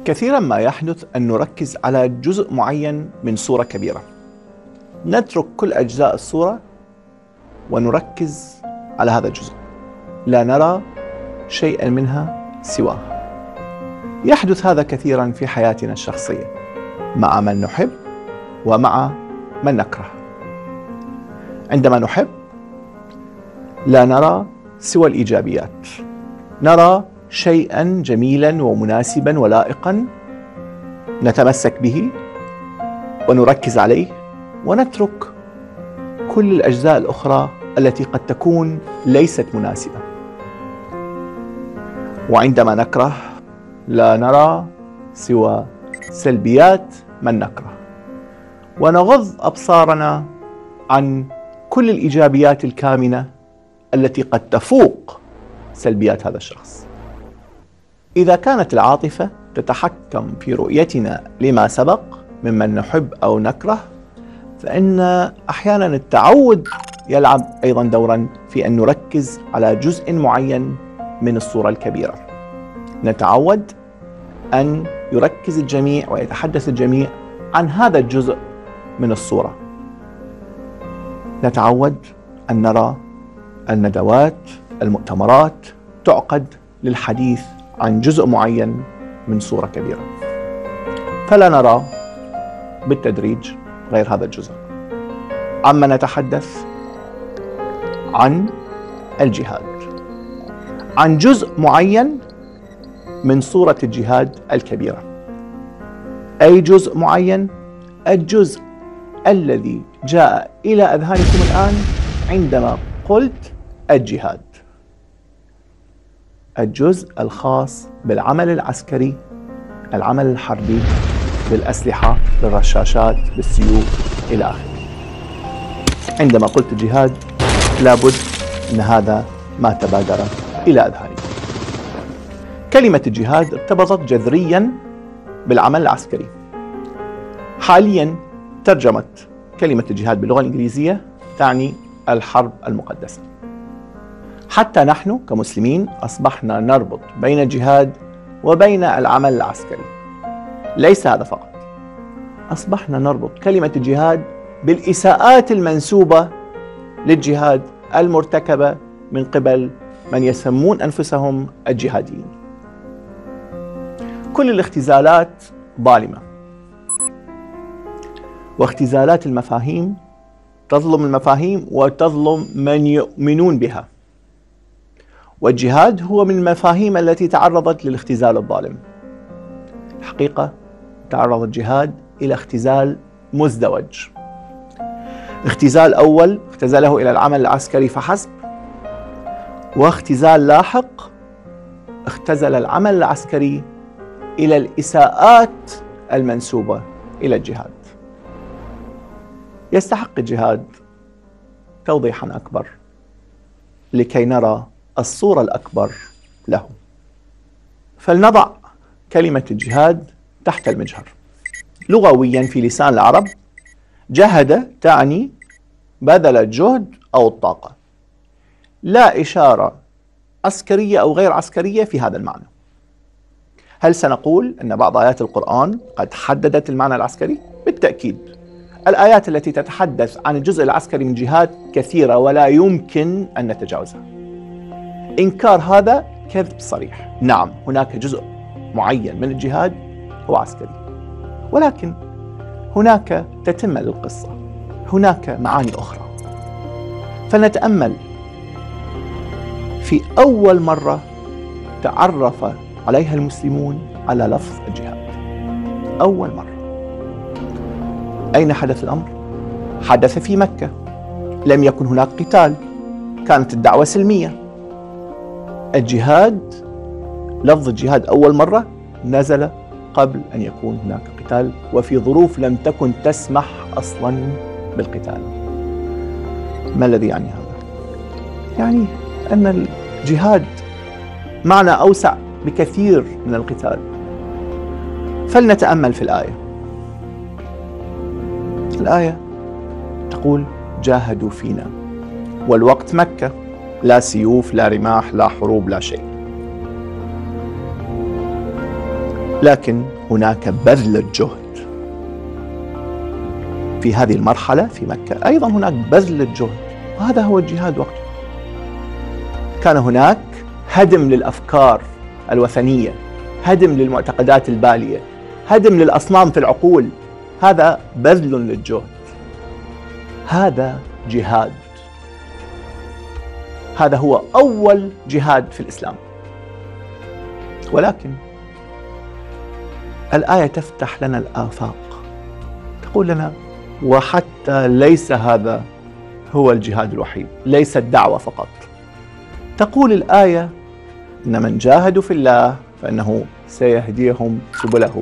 كثيرا ما يحدث أن نركز على جزء معين من صورة كبيرة، نترك كل أجزاء الصورة ونركز على هذا الجزء، لا نرى شيئا منها سواه. يحدث هذا كثيرا في حياتنا الشخصية مع من نحب ومع من نكره. عندما نحب لا نرى سوى الإيجابيات، نرى شيئا جميلا ومناسبا ولائقا نتمسك به ونركز عليه، ونترك كل الأجزاء الأخرى التي قد تكون ليست مناسبة. وعندما نكره لا نرى سوى سلبيات من نكره، ونغض أبصارنا عن كل الإيجابيات الكامنة التي قد تفوق سلبيات هذا الشخص. إذا كانت العاطفة تتحكم في رؤيتنا لما سبق ممن نحب أو نكره، فإن أحيانا التعود يلعب أيضا دورا في أن نركز على جزء معين من الصورة الكبيرة. نتعود أن يركز الجميع ويتحدث الجميع عن هذا الجزء من الصورة. نتعود أن نرى الندوات، المؤتمرات تعقد للحديث عن جزء معين من صورة كبيرة، فلا نرى بالتدريج غير هذا الجزء. عما نتحدث عن الجهاد، عن جزء معين من صورة الجهاد الكبيرة. أي جزء معين؟ الجزء الذي جاء إلى أذهانكم الآن عندما قلت الجهاد، الجزء الخاص بالعمل العسكري، العمل الحربي، بالأسلحة، بالرشاشات، بالسيوف إلى آخره. عندما قلت الجهاد لابد أن هذا ما تبادر إلى أذهانكم. كلمة الجهاد ارتبطت جذريا بالعمل العسكري. حاليا ترجمة كلمة الجهاد باللغة الإنجليزية تعني الحرب المقدسة. حتى نحن كمسلمين أصبحنا نربط بين الجهاد وبين العمل العسكري. ليس هذا فقط، أصبحنا نربط كلمة الجهاد بالإساءات المنسوبة للجهاد المرتكبة من قبل من يسمون أنفسهم الجهاديين. كل الاختزالات ظالمة، واختزالات المفاهيم تظلم المفاهيم وتظلم من يؤمنون بها. والجهاد هو من المفاهيم التي تعرضت للاختزال الظالم. الحقيقة تعرض الجهاد إلى اختزال مزدوج. اختزال أول اختزله إلى العمل العسكري فحسب، واختزال لاحق اختزل العمل العسكري إلى الإساءات المنسوبة إلى الجهاد. يستحق الجهاد توضيحا أكبر لكي نرى الصورة الأكبر له. فلنضع كلمة الجهاد تحت المجهر. لغويا في لسان العرب جهد تعني بذل الجهد أو الطاقة، لا إشارة عسكرية أو غير عسكرية في هذا المعنى. هل سنقول أن بعض آيات القرآن قد حددت المعنى العسكري؟ بالتأكيد. الآيات التي تتحدث عن الجزء العسكري من جهاد كثيرة ولا يمكن أن نتجاوزها. إنكار هذا كذب صريح. نعم، هناك جزء معين من الجهاد هو عسكري، ولكن هناك تتمة للقصة، هناك معاني أخرى. فنتأمل في أول مرة تعرف عليها المسلمون على لفظ الجهاد. أول مرة. أين حدث الأمر؟ حدث في مكة. لم يكن هناك قتال، كانت الدعوة سلمية. الجهاد، لفظ الجهاد أول مرة نزل قبل أن يكون هناك قتال، وفي ظروف لم تكن تسمح أصلا بالقتال. ما الذي يعني هذا؟ يعني أن الجهاد معنى أوسع بكثير من القتال. فلنتأمل في الآية. الآية تقول جاهدوا فينا، والوقت مكة، لا سيوف، لا رماح، لا حروب، لا شيء. لكن هناك بذل الجهد في هذه المرحلة في مكة. أيضا هناك بذل الجهد، وهذا هو الجهاد وقته. كان هناك هدم للأفكار الوثنية، هدم للمعتقدات البالية، هدم للأصنام في العقول. هذا بذل للجهد، هذا جهاد. هذا هو أول جهاد في الإسلام. ولكن الآية تفتح لنا الآفاق، تقول لنا وحتى ليس هذا هو الجهاد الوحيد، ليس الدعوة فقط. تقول الآية إن من جاهدوا في الله فإنه سيهديهم سبله.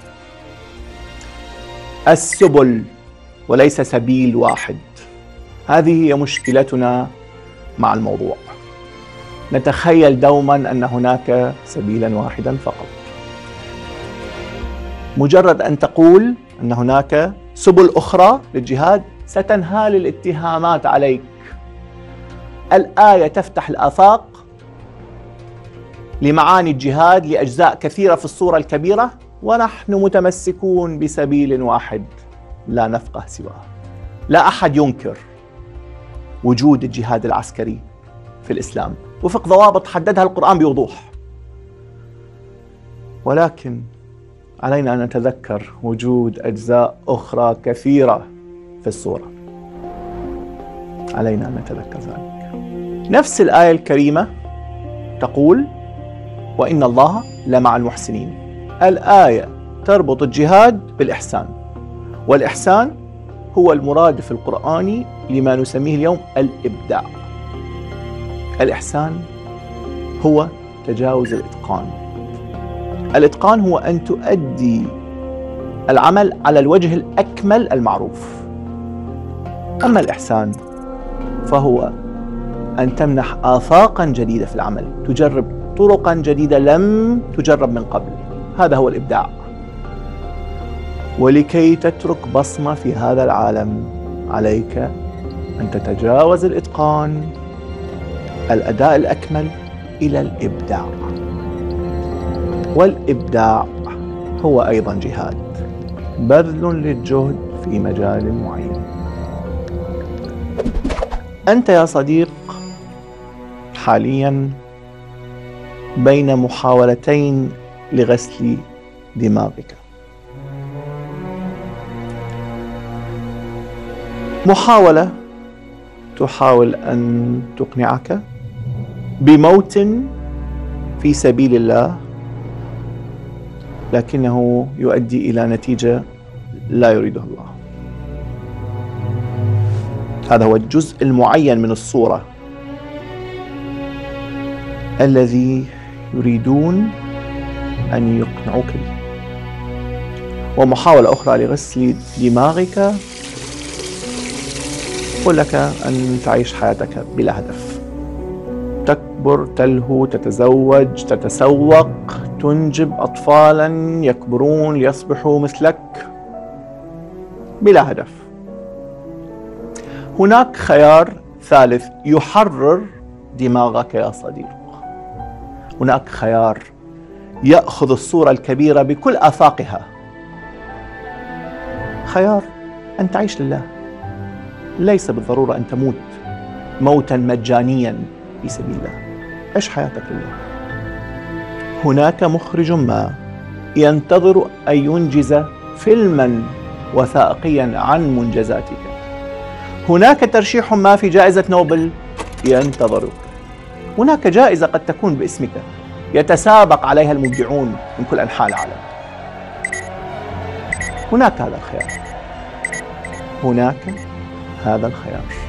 السبل وليس سبيل واحد. هذه هي مشكلتنا مع الموضوع. نتخيل دوما أن هناك سبيلا واحدا فقط. مجرد أن تقول أن هناك سبل أخرى للجهاد ستنهال الاتهامات عليك. الآية تفتح الآفاق لمعاني الجهاد لأجزاء كثيرة في الصورة الكبيرة، ونحن متمسكون بسبيل واحد لا نفقه سواه. لا أحد ينكر وجود الجهاد العسكري في الإسلام وفق ضوابط حددها القرآن بوضوح، ولكن علينا أن نتذكر وجود أجزاء أخرى كثيرة في الصورة. علينا أن نتذكر ذلك. نفس الآية الكريمة تقول وإن الله لمع المحسنين. الآية تربط الجهاد بالإحسان، والإحسان هو المرادف القرآني لما نسميه اليوم الإبداع. الإحسان هو تجاوز الإتقان. الإتقان هو أن تؤدي العمل على الوجه الأكمل المعروف. أما الإحسان فهو أن تمنح آفاقا جديدة في العمل، تجرب طرقا جديدة لم تجرب من قبل. هذا هو الإبداع. ولكي تترك بصمة في هذا العالم عليك أن تتجاوز الإتقان، الأداء الأكمل، إلى الإبداع. والإبداع هو أيضا جهاد، بذل للجهد في مجال معين. أنت يا صديق حاليا بين محاولتين لغسل دماغك. محاولة تحاول أن تقنعك بموت في سبيل الله، لكنه يؤدي إلى نتيجة لا يريده الله. هذا هو الجزء المعين من الصورة الذي يريدون أن يقنعوك به. ومحاولة أخرى لغسل دماغك تقول لك أن تعيش حياتك بلا هدف، تكبر، تلهو، تتزوج، تتسوق، تنجب أطفالا يكبرون ليصبحوا مثلك بلا هدف. هناك خيار ثالث يحرر دماغك يا صديق. هناك خيار يأخذ الصورة الكبيرة بكل آفاقها. خيار أن تعيش لله، ليس بالضرورة أن تموت موتا مجانيا في سبيل الله. عيش حياتك لله. هناك مخرج ما ينتظر أن ينجز فيلما وثائقيا عن منجزاتك. هناك ترشيح ما في جائزة نوبل ينتظرك. هناك جائزة قد تكون باسمك يتسابق عليها المبدعون من كل أنحاء العالم. هناك هذا الخيار، هناك هذا الخيار.